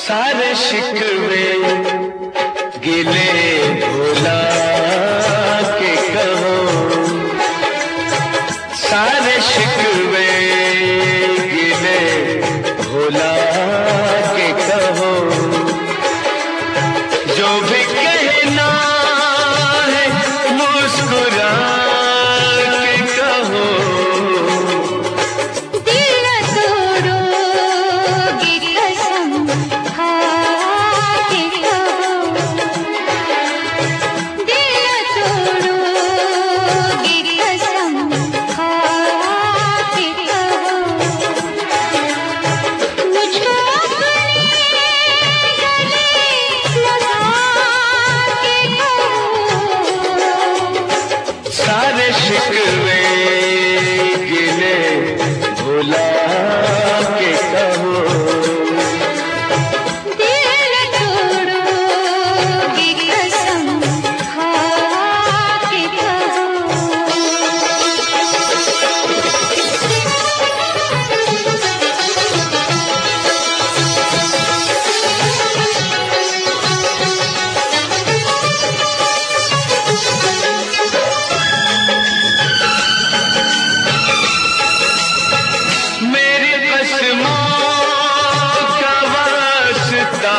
सारे शिकवे गिले भुला के कहो, सारे शिकवे गिले भुला के कहो, जो भी कहना है मुस्कुरा के कहो। दिल तोड़ोगे कसम खा के कहो, दिल तोड़ोगे कसम खा के कहो, मुझको अपने गले लगा के कहो। सारे शिकवे गिले भुला के कहो, दिल तोड़ोगे कसम खा के कहो। मेरी कसमों का वास्ता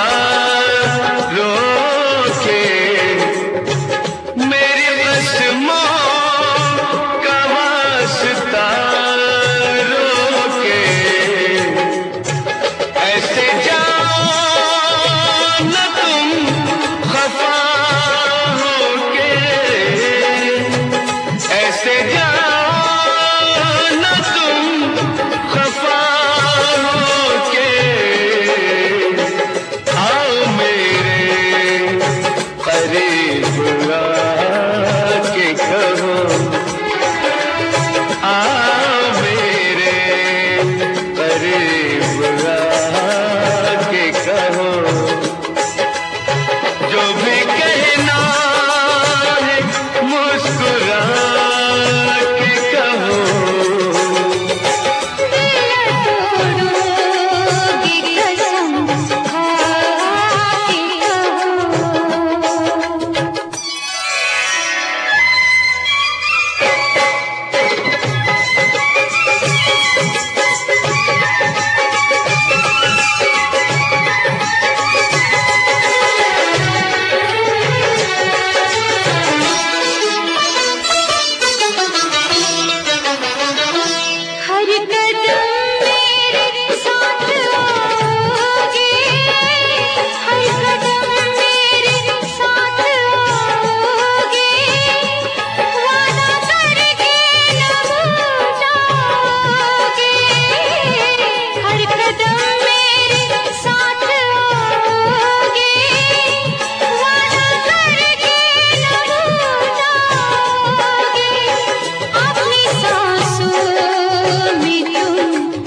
रोके, मेरी कसमों का वास्ता रोके, ऐसे जाओ न तुम खफा होके, ऐसे जाओ न तुम खफा होके, आओ मेरे करीब आके कहो, आओ मेरे करीब आके कहो, जो भी कहना है मुस्कुरा के कहो। तोड़ोगे कसम खा के कहो। हर कदम मेरे साथ आओगे, हर कदम मेरे साथ आओगे, वादा करके न भूल जाओगे, हर कदम मेरे साथ आओगे, वादा करके न भूल जाओगे, अपनी सांसों में तुम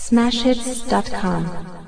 smashhits.com